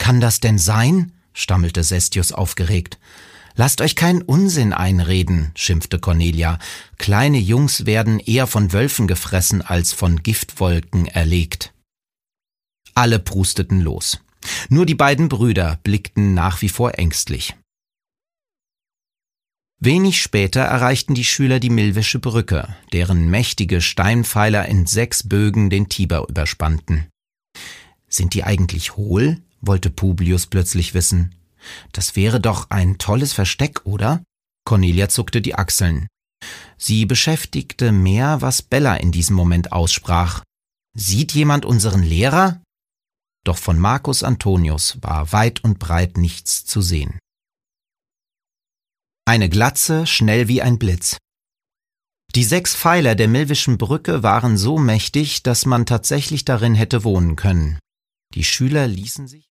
kann das denn sein?« stammelte Sestius aufgeregt. »Lasst euch keinen Unsinn einreden«, schimpfte Cornelia. »Kleine Jungs werden eher von Wölfen gefressen als von Giftwolken erlegt.« Alle prusteten los. Nur die beiden Brüder blickten nach wie vor ängstlich. Wenig später erreichten die Schüler die Milwische Brücke, deren mächtige Steinpfeiler in 6 Bögen den Tiber überspannten. »Sind die eigentlich hohl?« wollte Publius plötzlich wissen. »Das wäre doch ein tolles Versteck, oder?« Cornelia zuckte die Achseln. Sie beschäftigte mehr, was Bella in diesem Moment aussprach. »Sieht jemand unseren Lehrer?« Doch von Marcus Antonius war weit und breit nichts zu sehen. Eine Glatze, schnell wie ein Blitz. Die 6 Pfeiler der Milwischen Brücke waren so mächtig, dass man tatsächlich darin hätte wohnen können. Die Schüler ließen sich